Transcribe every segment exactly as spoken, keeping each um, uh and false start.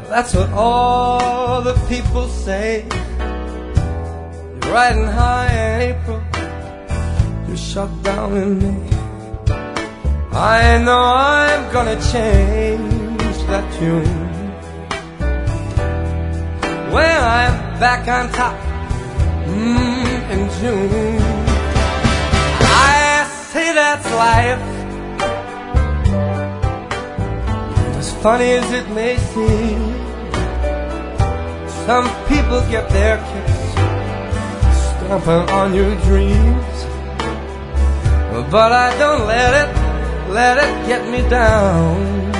That's what all the people say. You're riding high in April, you're shut down in May. I know I'm gonna change that tune when I'm back on top mm, in June. I say that's life, as funny as it may seem. Some people get their kicks stomping on your dreams, but I don't let it, let it get me down.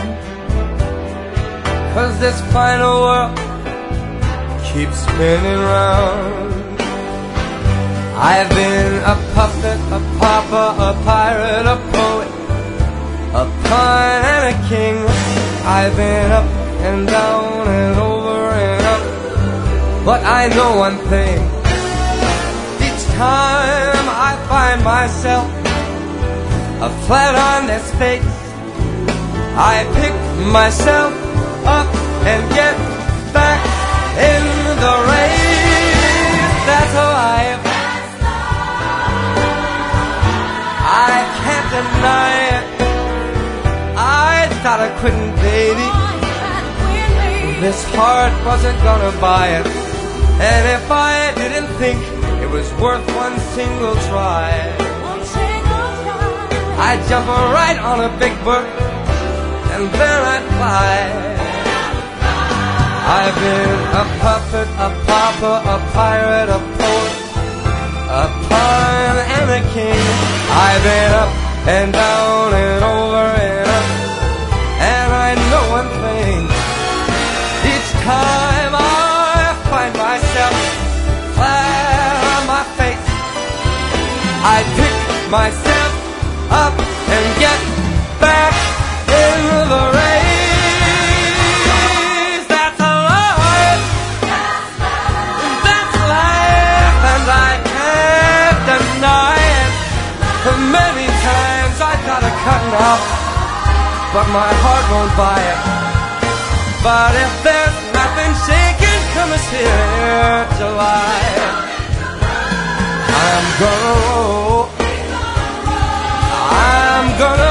'Cause this final world keeps spinning round. I've been a puppet, a pauper, a pirate, a poet, a pawn and a king. I've been up and down and over and up, but I know one thing. Each time I find myself a flat on this face, I pick myself up and get back in the race. That's life. I can't deny it. I thought I couldn't, baby. This heart wasn't gonna buy it. And if I didn't think it was worth one single try, I'd jump right on a big bird and then I'd fly. I've been a puppet, a pauper, a pirate, a poet, a pawn and a king. I've been up and down and over and up, and I know one thing. Each time I find myself flat on my face, I pick myself up and get back in the race. That's life. That's life, and I can't deny it. Many times I got a cutting off, but my heart won't buy it. But if there's nothing shaking come this here July, I'm gonna roll, I'm gonna